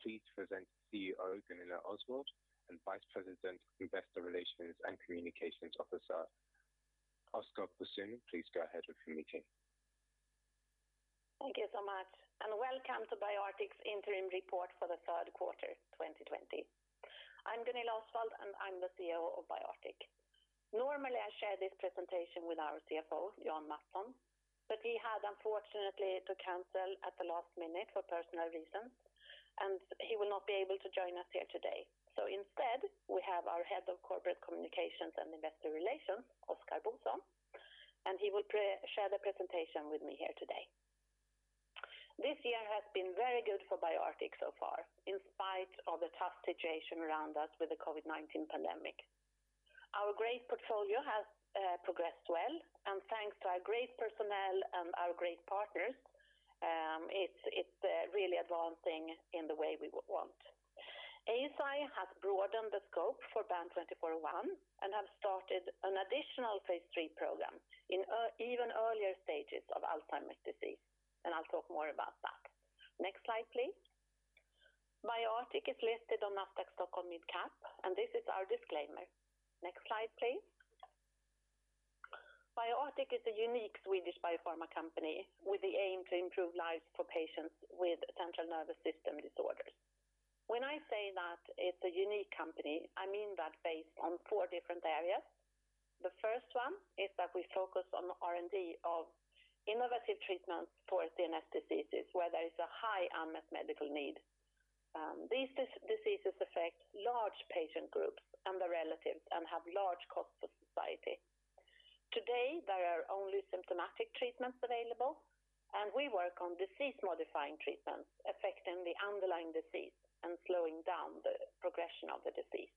pleased to present CEO Gunilla Osswald and Vice President, Investor Relations and Communications Officer, Oskar Broström. Please go ahead with your meeting. Thank you so much, and welcome to BioArctic's interim report for the third quarter 2020. I'm Gunilla Osswald, and I'm the CEO of BioArctic. Normally, I share this presentation with our CFO, Jan Mattsson, but he had unfortunately to cancel at the last minute for personal reasons, and he will not be able to join us here today. So instead, we have our Head of Corporate Communications and Investor Relations, Oskar Broström, and he will share the presentation with me here today. This year has been very good for BioArctic so far, in spite of the tough situation around us with the COVID-19 pandemic. Our great portfolio has progressed well, and thanks to our great personnel and our great partners, it's really advancing in the way we want. Eisai has broadened the scope for BAN2401 and have started an additional phase 3 program in even earlier stages of Alzheimer's disease, and I'll talk more about that. Next slide, please. BioArctic is listed on Nasdaq Stockholm Mid Cap, and this is our disclaimer. Next slide, please. BioArctic is a unique Swedish biopharma company with the aim to improve lives for patients with central nervous system disorders. When I say that it's a unique company, I mean that based on 4 different areas. The first one is that we focus on R&D of innovative treatments for CNS diseases where there is a high unmet medical need. These diseases affect large patient groups and their relatives and have large costs for society. Today, there are only symptomatic treatments available, and we work on disease-modifying treatments affecting the underlying disease and slowing down the progression of the disease.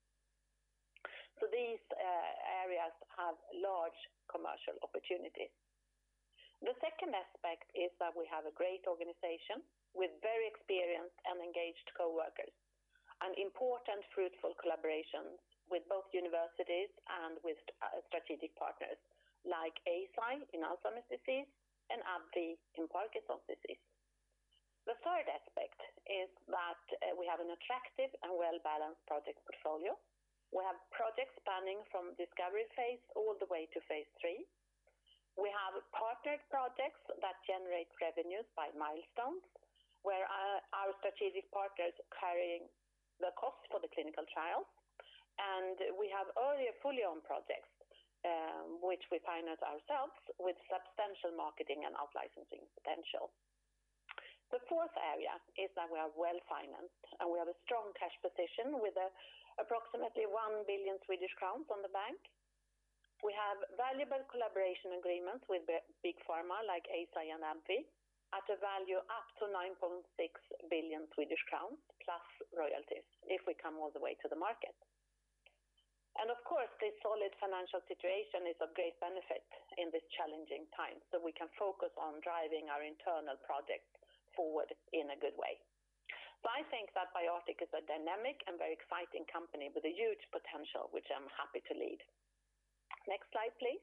So these areas have large commercial opportunities. The second aspect is that we have a great organization with very experienced and engaged co-workers and important fruitful collaborations with both universities and with strategic partners like Eisai in Alzheimer's disease and AbbVie in Parkinson's disease. The third aspect is that we have an attractive and well-balanced project portfolio. We have projects spanning from discovery phase all the way to phase 3. We have partnered projects that generate revenues by milestones, where our strategic partners carrying the cost for the clinical trials. And we have earlier fully owned projects, which we finance ourselves with substantial marketing and out-licensing potential. The fourth area is that we are well-financed, and we have a strong cash position with approximately 1 billion Swedish crowns on the bank. We have valuable collaboration agreements with big pharma like Eisai and AbbVie at a value up to 9.6 billion Swedish crowns plus royalties if we come all the way to the market. And of course, this solid financial situation is of great benefit in this challenging time, so we can focus on driving our internal projects forward in a good way. So I think that BioArctic is a dynamic and very exciting company with a huge potential, which I'm happy to lead. Next slide, please.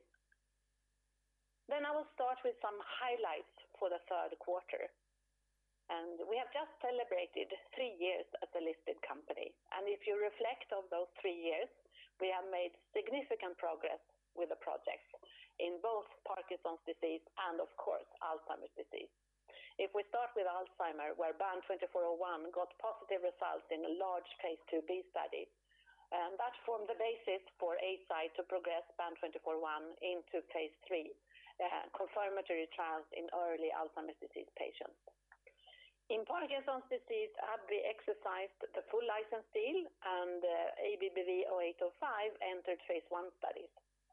Then I will start with some highlights for the third quarter. And we have just celebrated 3 years as a listed company. And if you reflect on those 3 years, we have made significant progress with the projects in both Parkinson's disease and, of course, Alzheimer's disease. If we start with Alzheimer, where BAN2401 got positive results in a large phase 2b study, and that formed the basis for Eisai to progress BAN2401 into phase 3 confirmatory trials in early Alzheimer's disease patients. In Parkinson's disease, AbbVie exercised the full license deal, and ABBV-0805 entered phase 1 studies.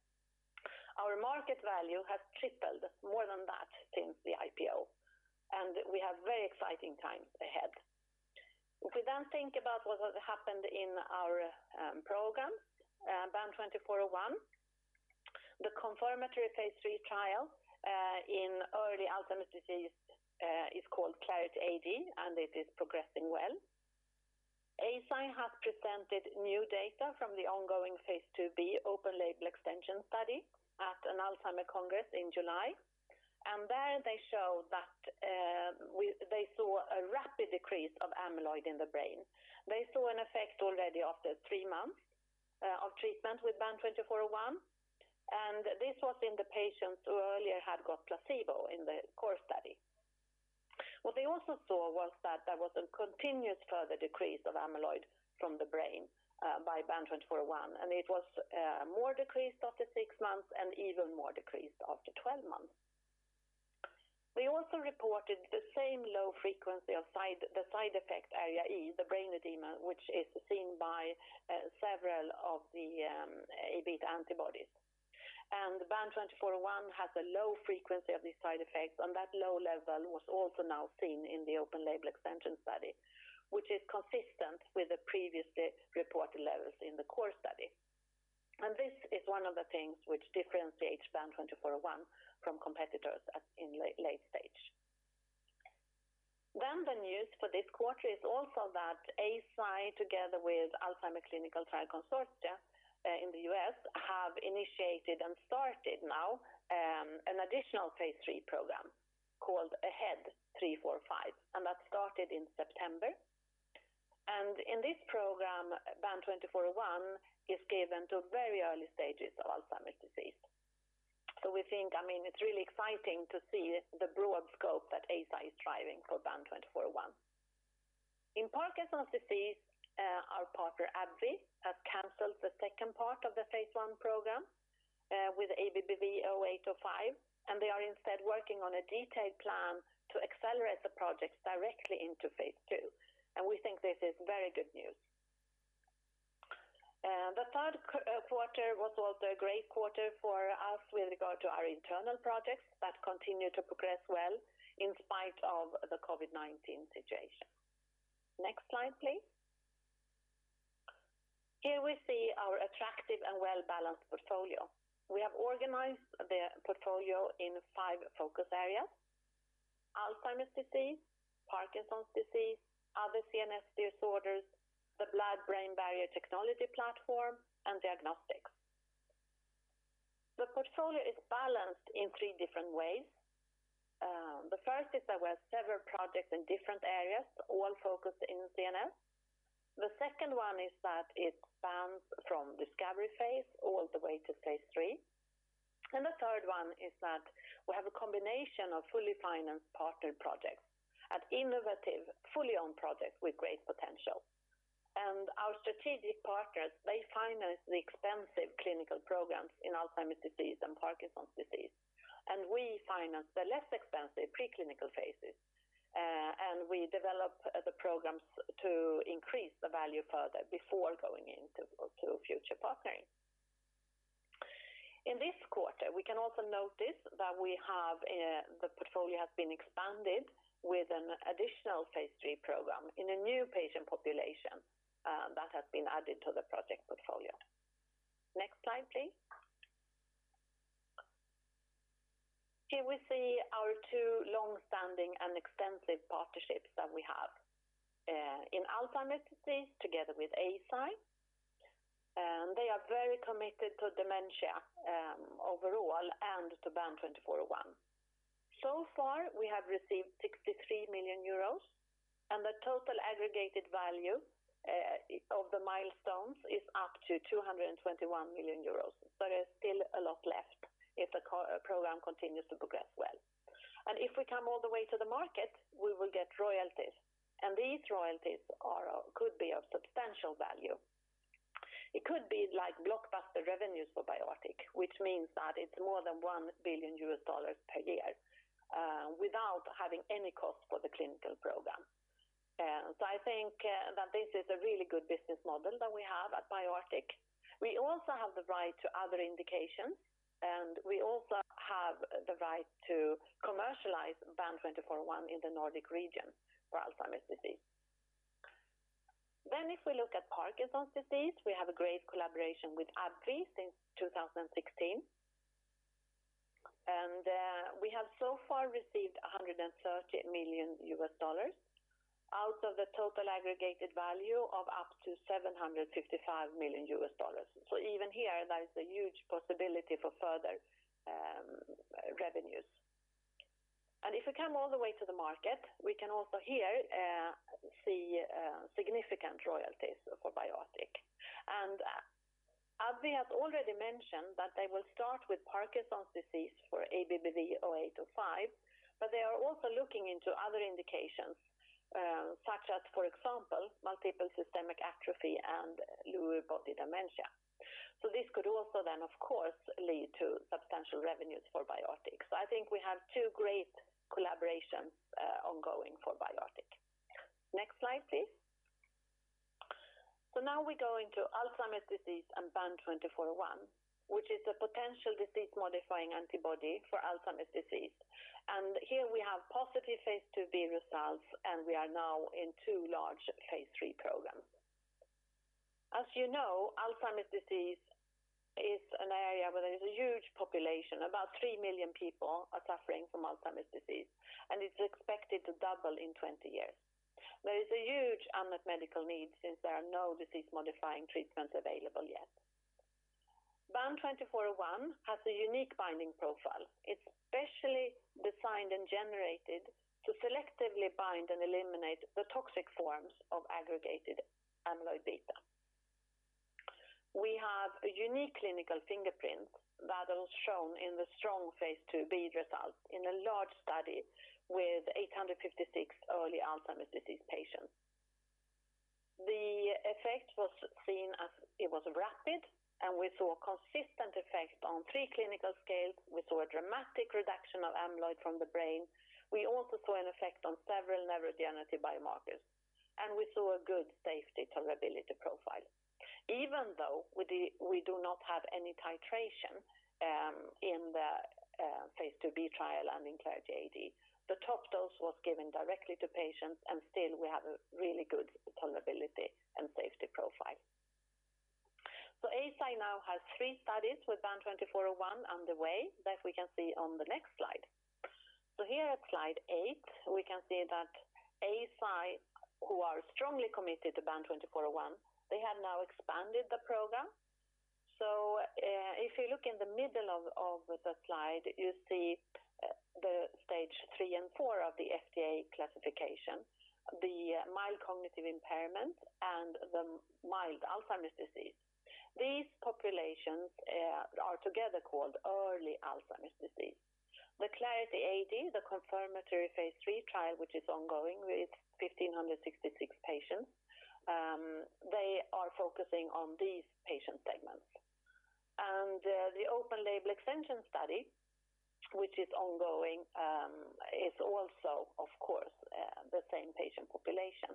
Our market value has tripled, more than that, since the IPO, and we have very exciting times ahead. If we then think about what has happened in our programs, BAN2401, the confirmatory phase 3 trial in early Alzheimer's disease is called Clarity AD, and it is progressing well. Eisai has presented new data from the ongoing phase 2b open label extension study at an Alzheimer Congress in July, And there they showed that they saw a rapid decrease of amyloid in the brain. They saw an effect already after 3 months of treatment with BAN2401. And this was in the patients who earlier had got placebo in the core study. What they also saw was that there was a continuous further decrease of amyloid from the brain by BAN2401, and it was more decreased after 6 months and even more decreased after 12 months. They also reported the same low frequency of the side effect area E, the brain edema, which is seen by several of the A-beta antibodies. And BAN2401 has a low frequency of these side effects, and that low level was also now seen in the open label extension study, which is consistent with the previously reported levels in the core study. And this is one of the things which differentiates BAN2401 from competitors in late stage. Then the news for this quarter is also that Eisai, together with Alzheimer's Clinical Trial Consortia in the US, have initiated and started now an additional phase 3 program called AHEAD 345, and that started in September. And in this program, BAN2401 is given to very early stages of Alzheimer's disease. So we think, it's really exciting to see the broad scope that Eisai is driving for BAN2401. In Parkinson's disease, our partner AbbVie has cancelled the second part of the phase 1 program with ABBV-0805, and they are instead working on a detailed plan to accelerate the project directly into phase 2. And we think this is very good news. The third quarter was also a great quarter for us with regard to our internal projects that continue to progress well in spite of the COVID-19 situation. Next slide, please. Here we see our attractive and well-balanced portfolio. We have organized the portfolio in 5 focus areas: Alzheimer's disease, Parkinson's disease, other CNS disorders, the blood-brain barrier technology platform, and diagnostics. The portfolio is balanced in 3 different ways. The first is that we have several projects in different areas, all focused in CNS. The second one is that it spans from discovery phase all the way to phase 3. And the third one is that we have a combination of fully financed partnered projects and innovative, fully owned projects with great potential. And our strategic partners, they finance the expensive clinical programs in Alzheimer's disease and Parkinson's disease. And we finance the less expensive preclinical phases. And we develop the programs to increase the value further before going into future partnering. In this quarter, we can also notice that we have the portfolio has been expanded with an additional phase 3 program in a new patient population that has been added to the project portfolio. Next slide, please. Here we see our 2 long-standing and extensive partnerships that we have. In Alzheimer's disease, together with Eisai, they are very committed to dementia overall and to BAN2401. So far, we have received 63 million euros, and the total aggregated value of the milestones is up to 221 million euros. So there's still a lot left if the program continues to progress well. And if we come all the way to the market, we will get royalties. And these royalties could be of substantial value. It could be like blockbuster revenues for BioArctic, which means that it's more than $1 billion per year without having any cost for the clinical program. So I think that this is a really good business model that we have at BioArctic. We also have the right to other indications, and we also have the right to commercialize BAN2401 in the Nordic region for Alzheimer's disease. Then if we look at Parkinson's disease, we have a great collaboration with AbbVie since 2016. And we have so far received $130 million out of the total aggregated value of up to $755 million. So even here, there is a huge possibility for further revenues. And if we come all the way to the market, we can also here see significant royalties for BioArctic. And AbbVie has already mentioned that they will start with Parkinson's disease for ABBV-0805, but they are also looking into other indications, such as, for example, multiple systemic atrophy and Lewy body dementia. So this could also then, of course, lead to substantial revenues for BioArctic. So I think we have two great collaborations ongoing for BioArctic. Next slide, please. So now we go into Alzheimer's disease and BAN2401, which is a potential disease-modifying antibody for Alzheimer's disease. And here we have positive phase 2b results, and we are now in 2 large phase 3 programs. As you know, Alzheimer's disease is an area where there is a huge population. About 3 million people are suffering from Alzheimer's disease, and it's expected to double in 20 years. There is a huge unmet medical need since there are no disease-modifying treatments available yet. BAN2401 has a unique binding profile. It's specially designed and generated to selectively bind and eliminate the toxic forms of aggregated amyloid beta. We have a unique clinical fingerprint that was shown in the strong phase 2b results in a large study with 856 early Alzheimer's disease patients. The effect was seen as it was rapid, and we saw a consistent effect on 3 clinical scales. We saw a dramatic reduction of amyloid from the brain. We also saw an effect on several neurodegenerative biomarkers, and we saw a good safety tolerability profile. Even though we do not have any titration in the phase 2b trial and in Clarity AD, the top dose was given directly to patients, and still we have a really good tolerability and safety profile. So Eisai now has 3 studies with BAN2401 underway that we can see on the next slide. So here at slide 8, we can see that Eisai, who are strongly committed to BAN2401, they have now expanded the program. So if you look in the middle of the slide, you see the stage 3 and 4 of the FDA classification, the mild cognitive impairment and the mild Alzheimer's disease. These populations are together called early Alzheimer's disease. The Clarity AD, the confirmatory phase 3 trial, which is ongoing with 1,566 patients, they are focusing on these patient segments. And the open label extension study, which is ongoing, is also, of course, the same patient population.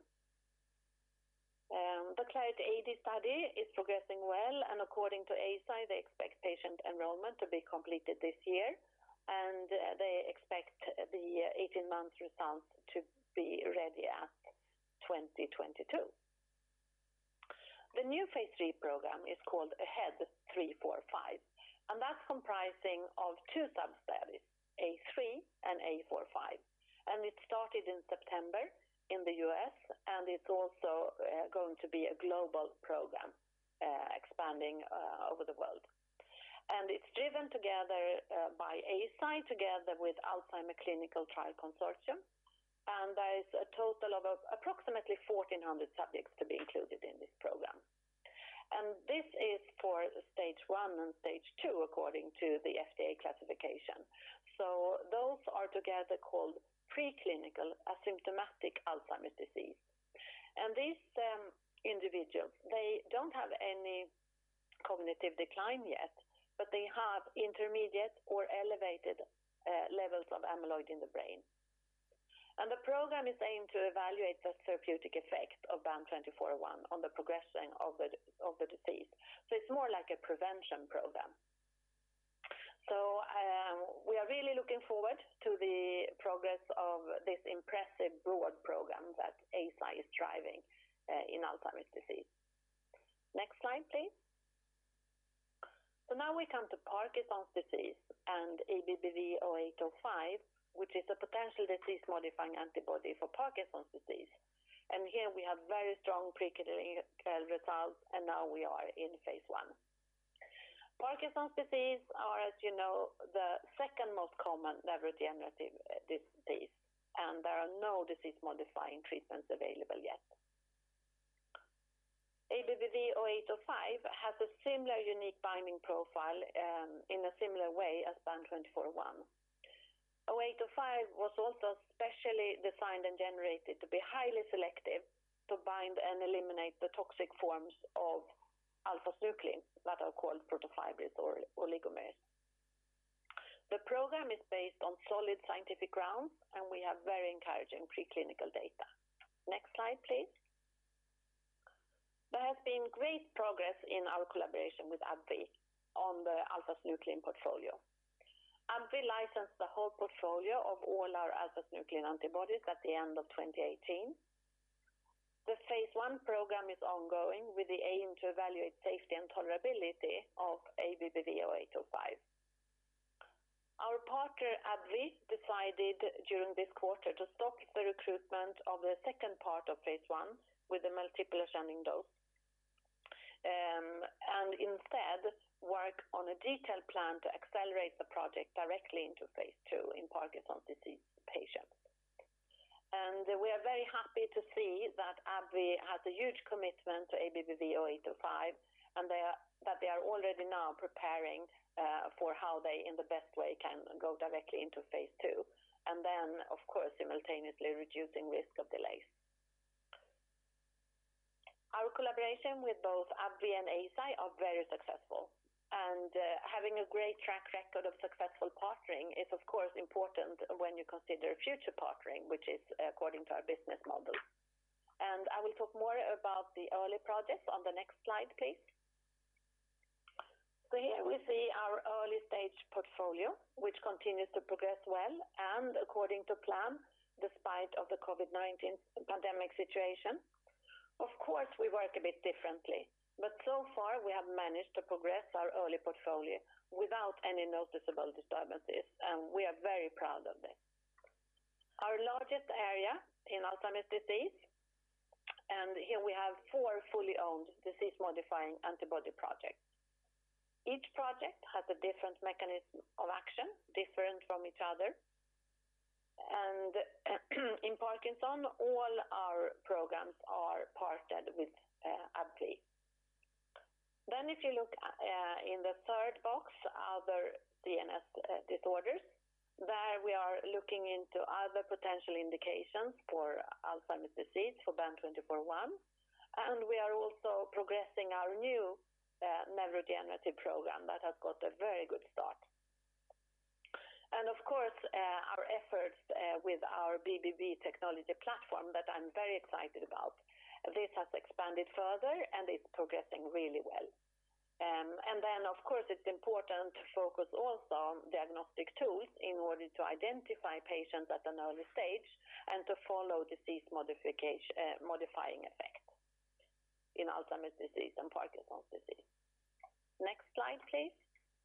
The Clarity AD study is progressing well, and according to Eisai, they expect patient enrollment to be completed this year, and they expect the 18-month results to be ready at 2022. The new phase 3 program is called AHEAD 3-45, and that's comprising of 2 sub-studies, A3 and A45. And it started in September in the US, and it's also going to be a global program expanding over the world. And it's driven together by Eisai together with Alzheimer Clinical Trial Consortium, and there is a total of approximately 1,400 subjects to be included in this program. And this is for stage 1 and stage 2 according to the FDA classification. So those are together called preclinical asymptomatic Alzheimer's disease. And these individuals, they don't have any cognitive decline yet, but they have intermediate or elevated levels of amyloid in the brain. And the program is aimed to evaluate the therapeutic effect of BAN2401 on the progression of the disease. So it's more like a prevention program. So we are really looking forward to the progress of this impressive broad program that Eisai is driving in Alzheimer's disease. Next slide, please. So now we come to Parkinson's disease and ABBV-0805, which is a potential disease-modifying antibody for Parkinson's disease. And here we have very strong preclinical results, and now we are in phase 1. Parkinson's disease are, as you know, the second most common neurodegenerative disease, and there are no disease-modifying treatments available yet. ABBV-0805 has a similar unique binding profile in a similar way as BAN2401. 0805 was also specially designed and generated to be highly selective to bind and eliminate the toxic forms of alpha-synuclein that are called protofibrils or oligomers. The program is based on solid scientific grounds, and we have very encouraging preclinical data. Next slide, please. There has been great progress in our collaboration with AbbVie on the alpha-synuclein portfolio. AbbVie licensed the whole portfolio of all our alpha-synuclein antibodies at the end of 2018. The phase 1 program is ongoing with the aim to evaluate safety and tolerability of ABBV-0805. Our partner AbbVie decided during this quarter to stop the recruitment of the second part of phase 1 with the multiple ascending dose, and instead work on a detailed plan to accelerate the project directly into phase 2 in Parkinson's disease patients. And we are very happy to see that AbbVie has a huge commitment to ABBV-0805, and that they are already now preparing for how they, in the best way, can go directly into phase 2, and then, of course, simultaneously reducing risk of delays. Our collaboration with both AbbVie and Eisai are very successful. And having a great track record of successful partnering is, of course, important when you consider future partnering, which is according to our business model. And I will talk more about the early projects on the next slide, please. So here we see our early stage portfolio, which continues to progress well and according to plan, despite of the COVID-19 pandemic situation. Of course, we work a bit differently. But so far, we have managed to progress our early portfolio without any noticeable disturbances, and we are very proud of this. Our largest area in Alzheimer's disease, and here we have 4 fully owned disease-modifying antibody projects. Each project has a different mechanism of action, different from each other. And in Parkinson, all our programs are partnered with AbbVie. Then if you look in the third box, other CNS disorders, there we are looking into other potential indications for Alzheimer's disease for BAN2401, and we are also progressing our new neurodegenerative program that has got a very good start. And of course, our efforts with our BBB technology platform that I'm very excited about. This has expanded further and it's progressing really well. And then, of course, it's important to focus also on diagnostic tools in order to identify patients at an early stage and to follow disease modifying effect in Alzheimer's disease and Parkinson's disease. Next slide, please.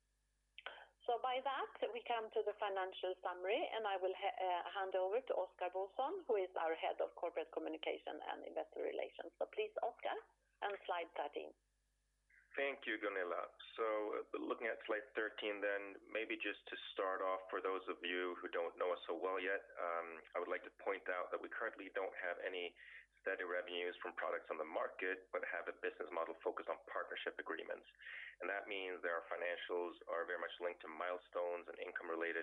So by that, we come to the financial summary, and I will hand over to Oskar Bosson, who is our Head of Corporate Communication and Investor Relations. So please, Oskar, and slide 13. Thank you, Gunilla. So looking at slide 13 then, maybe just to start off, for those of you who don't know us so well yet, I would like to point out that we currently don't have any steady revenues from products on the market, but have a business model focused on partnership agreements. And that means that our financials are very much linked to milestones and income related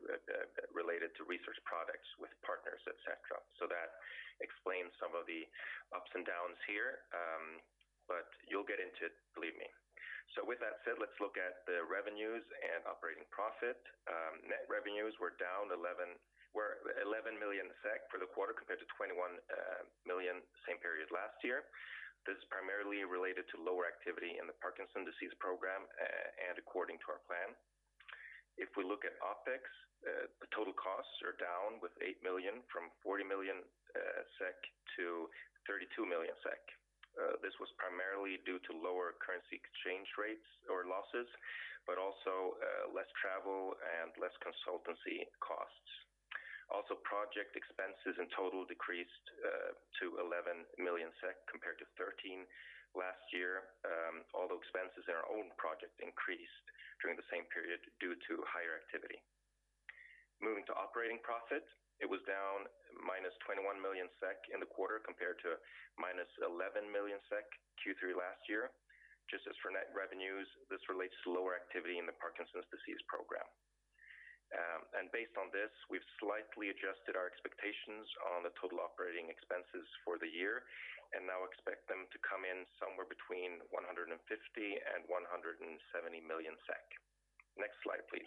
to research products with partners, etc. So that explains some of the ups and downs here, but you'll get into it, believe me. So with that said, let's look at the revenues and operating profit. Net revenues were down 11 million SEK for the quarter compared to 21 million same period last year. This is primarily related to lower activity in the Parkinson's disease program and according to our plan. If we look at OPEX, the total costs are down with 8 million from 40 million SEK to 32 million SEK. This was primarily due to lower currency exchange rates or losses, but also less travel and less consultancy costs. Also, project expenses in total decreased to 11 million SEK compared to 13 Last year, although expenses in our own project increased during the same period due to higher activity. Moving to operating profit, it was down minus 21 million SEK in the quarter compared to minus 11 million SEK Q3 last year. Just as for net revenues, this relates to lower activity in the Parkinson's disease program. And based on this, we've slightly adjusted our expectations on the total operating expenses for the year and now expect them to come in somewhere between 150 and 170 million SEK. Next slide, please.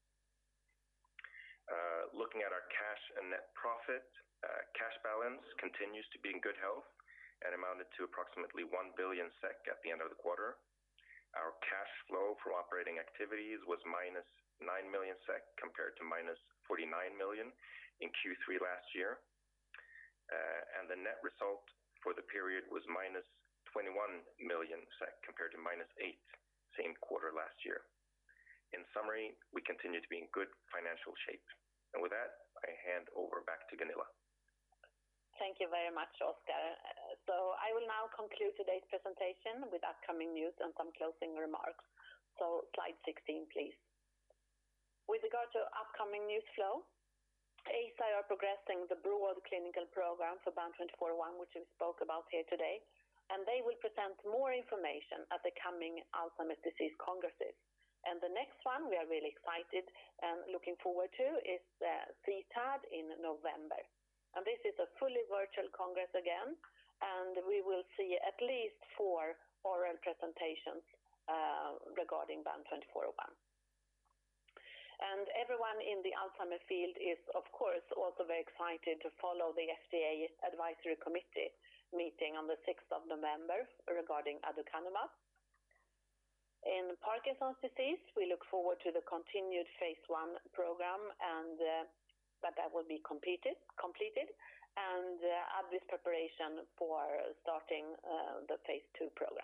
Looking at our cash and net profit, cash balance continues to be in good health and amounted to approximately 1 billion SEK at the end of the quarter. Our cash flow from operating activities was minus 9 million SEK compared to minus 49 million in Q3 last year. And the net result for the period was minus 21 million SEK compared to minus 8 same quarter last year. In summary, we continue to be in good financial shape. And with that, I hand over back to Gunilla. Thank you very much, Oscar. So I will now conclude today's presentation with upcoming news and some closing remarks. So slide 16, please. With regard to upcoming news flow, Eisai are progressing the broad clinical program for BAN2401, which we spoke about here today, and they will present more information at the coming Alzheimer's disease congresses. And the next one we are really excited and looking forward to is CTAD in November. And this is a fully virtual congress again, and we will see at least 4 oral presentations regarding BAN2401. And everyone in the Alzheimer's field is, of course, also very excited to follow the FDA Advisory Committee meeting on the 6th of November regarding aducanumab. In Parkinson's disease, we look forward to the continued phase 1 program and that will be completed and AbbVie's preparation for starting the phase 2 program.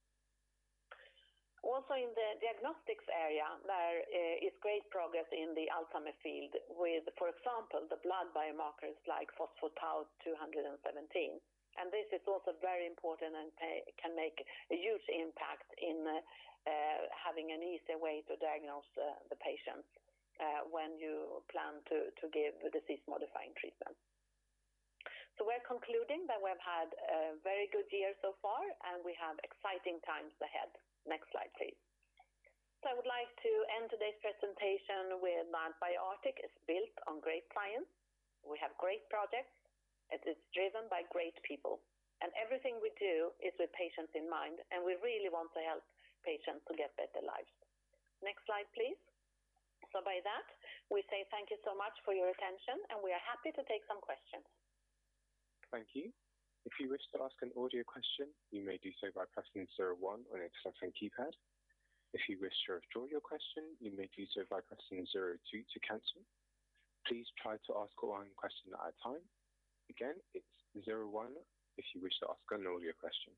Also in the diagnostics area, there is great progress in the Alzheimer's field with, for example, the blood biomarkers like phospho-tau 217. And this is also very important and can make a huge impact in having an easier way to diagnose the patients when you plan to give the disease-modifying treatment. So we're concluding that we've had a very good year so far, and we have exciting times ahead. Next slide, please. So I would like to end today's presentation with that BioArctic is built on great science. We have great projects. It is driven by great people. And everything we do is with patients in mind, and we really want to help patients to get better lives. Next slide, please. So by that, we say thank you so much for your attention, and we are happy to take some questions. Thank you. If you wish to ask an audio question, you may do so by pressing 01 on your telephone keypad. If you wish to withdraw your question, you may do so by pressing 02 to cancel. Please try to ask one question at a time. Again, it's 01 if you wish to ask an audio question.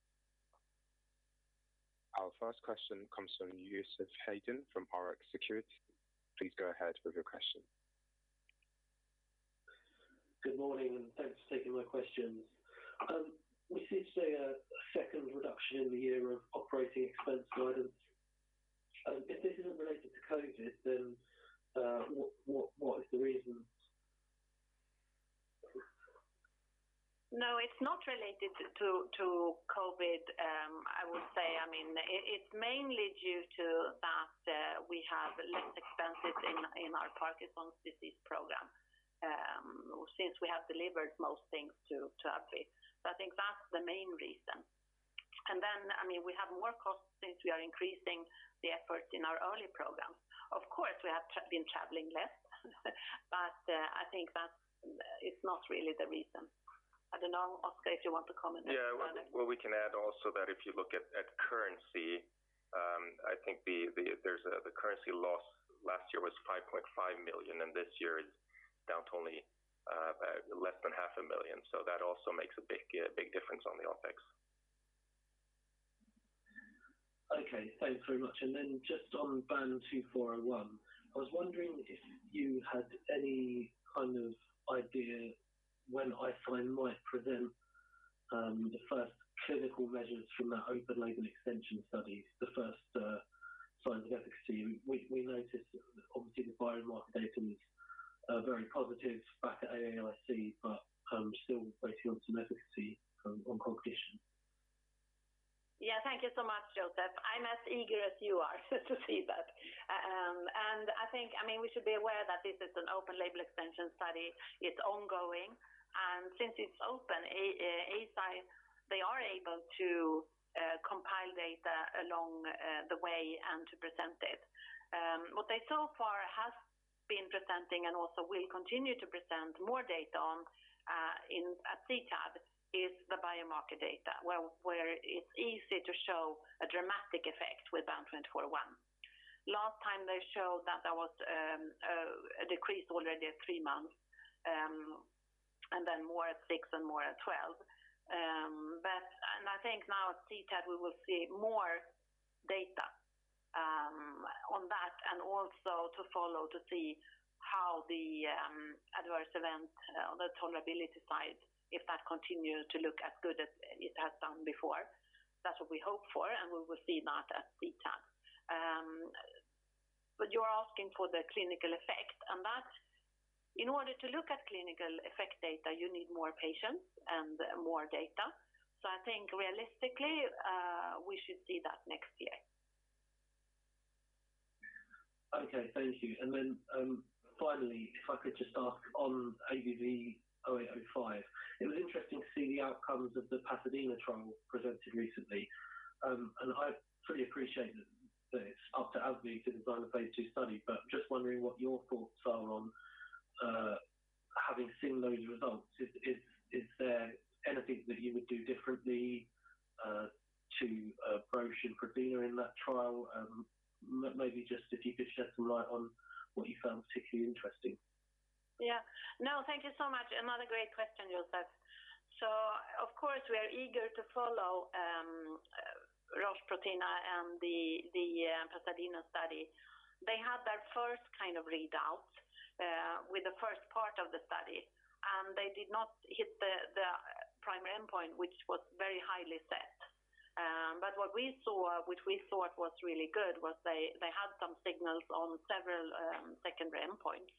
Our first question comes from Yusuf Hayden from RX Security. Please go ahead with your question. Good morning, and thanks for taking my questions. We see today a second reduction in the year of operating expense guidance. If this isn't related to COVID, then what is the reason? No, it's not related to COVID, I would say. I mean, it's mainly due to that we have less expenses in our Parkinson's disease program since we have delivered most things to AbbVie. So I think that's the main reason. And then, I mean, we have more costs since we are increasing the efforts in our early programs. Of course, we have been traveling less, but I think it's not really the reason. I don't know, Oscar, if you want to comment. Yeah, well, we can add also that if you look at currency, I think there's the currency loss last year was 5.5 million, and this year is down to only less than 500,000. So that also makes a big difference on the OPEX. Okay, thanks very much. And then just on BAN2401, I was wondering if you had any kind of idea when Eisai might present the first clinical measures from that open label extension study, the first signs of efficacy, we noticed that obviously the biomarker data was very positive back at AAIC, but still waiting on some efficacy on cognition. Yeah, thank you so much, Joseph. I'm as eager as you are to see that. And I think, we should be aware that this is an open label extension study. It's ongoing. And since it's open, Eisai, they are able to compile data along the way and to present it. What they so far has been presenting and also will continue to present more data on at CTAD is the biomarker data, where it's easy to show a dramatic effect with BAN2401. Last time they showed that there was a decrease already at 3 months, and then more at 6 and more at 12. And I think now at CTAD we will see more data on that, and also to follow to see how the adverse event on the tolerability side, if that continues to look as good as it has done before. That's what we hope for, and we will see that at CTAD. But you're asking for the clinical effect, and that, in order to look at clinical effect data, you need more patients and more data. So I think realistically, we should see that next year. Okay, thank you. And then finally, if I could just ask on ABBV-0805, it was interesting to see the outcomes of the Pasadena trial presented recently. And I fully appreciate that it's up to AbbVie to design a phase 2 study, but just wondering what your thoughts are on having seen those results. Is there anything that you would do differently to Roche and Provena in that trial? Maybe just if you could shed some light on what you found particularly interesting. Yeah. No, thank you so much. Another great question, Joseph. So, of course, we are eager to follow Roche Provena and the Pasadena study. They had their first kind of readout with the first part of the study, and they did not hit the primary endpoint, which was very highly set. But what we saw, which we thought was really good, was they had some signals on several secondary endpoints.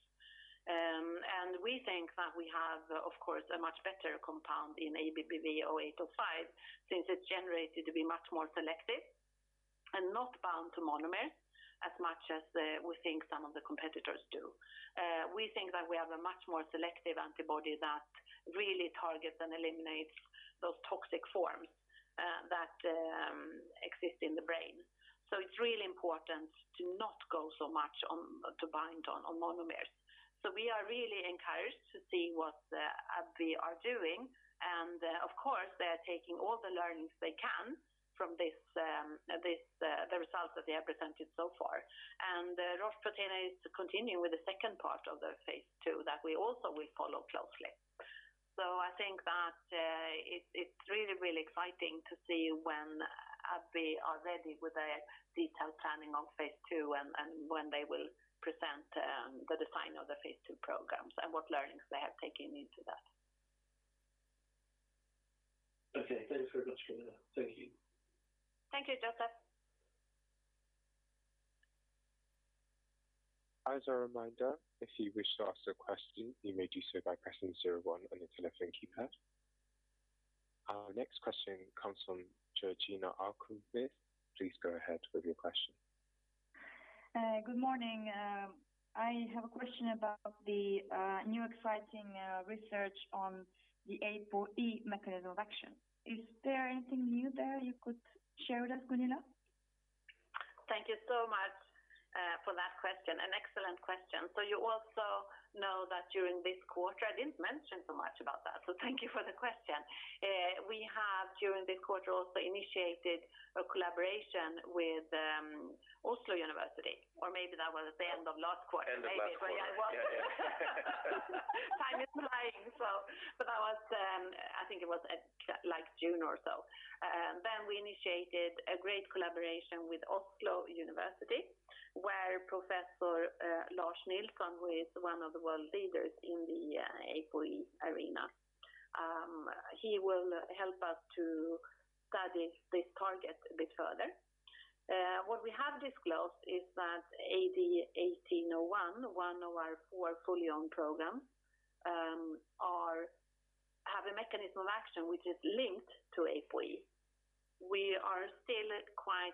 And we think that we have, of course, a much better compound in ABBV-0805, since it's generated to be much more selective and not bound to monomers as much as we think some of the competitors do. We think that we have a much more selective antibody that really targets and eliminates those toxic forms that exist in the brain. So it's really important to not go so much to bind on monomers. So we are really encouraged to see what AbbVie are doing, and of course they are taking all the learnings they can from the results that they have presented so far. And Roche Provena is continuing with the second part of the phase 2 that we also will follow closely. So I think that it's really, really exciting to see when AbbVie are ready with their detailed planning of phase 2 and when they will present the design of the phase 2 programs and what learnings they have taken into that. Okay, thanks very much for that. Thank you. Thank you, Joseph. As a reminder, if you wish to ask a question, you may do so by pressing 01 on your telephone keypad. Our next question comes from Georgina Alcombe. Please go ahead with your question. Good morning. I have a question about the new exciting research on the ApoE mechanism of action. Is there anything new there you could share with us, Gunilla? Thank you so much for that question, an excellent question. So you also know that during this quarter, I didn't mention so much about that, so thank you for the question. We have during this quarter also initiated a collaboration with Oslo University, or maybe that was at the end of last quarter. End of last quarter. Time is flying, but that was, I think it was like June or so. Then we initiated a great collaboration with Oslo University, where Professor Lars Nilsson, who is one of the world leaders in the ApoE arena, he will help us to study this target a bit further. What we have disclosed is that AD1801, one of our 4 fully owned programs, have a mechanism of action which is linked to ApoE. We are still quite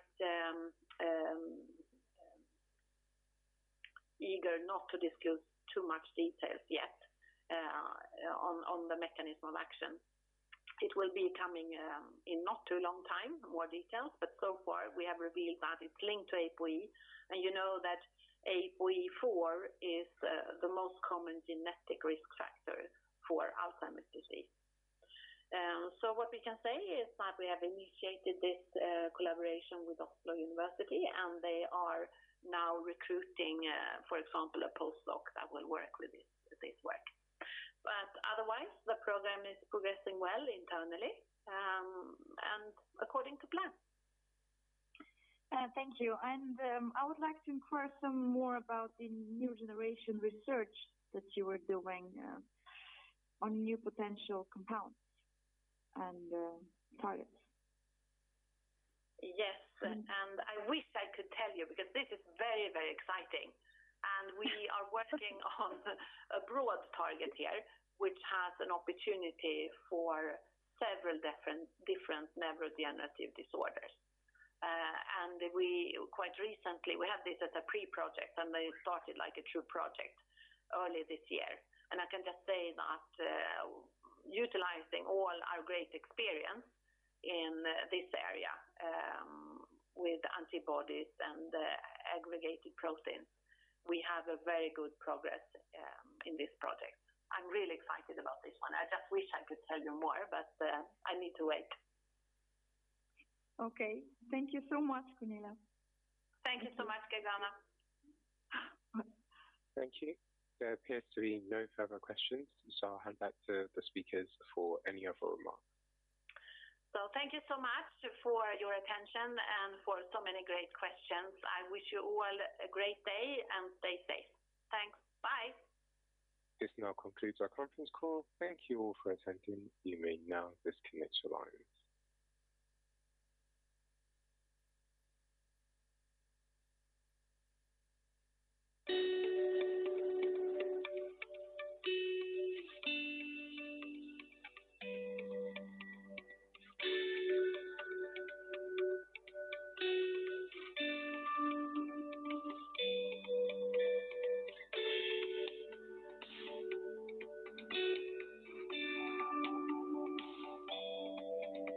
eager not to disclose too much details yet on the mechanism of action. It will be coming in not too long time, more details, but so far we have revealed that it's linked to ApoE, and you know that ApoE4 is the most common genetic risk factor for Alzheimer's disease. So what we can say is that we have initiated this collaboration with Oslo University, and they are now recruiting, for example, a postdoc that will work with this work. But otherwise, the program is progressing well internally and according to plan. Thank you. And I would like to inquire some more about the new generation research that you were doing on new potential compounds and targets. Yes, and I wish I could tell you, because this is very, very exciting. And we are working on a broad target here, which has an opportunity for several different neurodegenerative disorders. And we quite recently, we had this as a pre-project, and they started like a true project early this year. And I can just say that utilizing all our great experience in this area with antibodies and aggregated proteins, we have a very good progress in this project. I'm really excited about this one. I just wish I could tell you more, but I need to wait. Okay. Thank you so much, Gunilla. Thank you so much, Gegana. Thank you. There appears to be no further questions, so I'll hand back to the speakers for any other remarks. So thank you so much for your attention and for so many great questions. I wish you all a great day and stay safe. Thanks. Bye. This now concludes our conference call. Thank you all for attending. You may now disconnect your lines.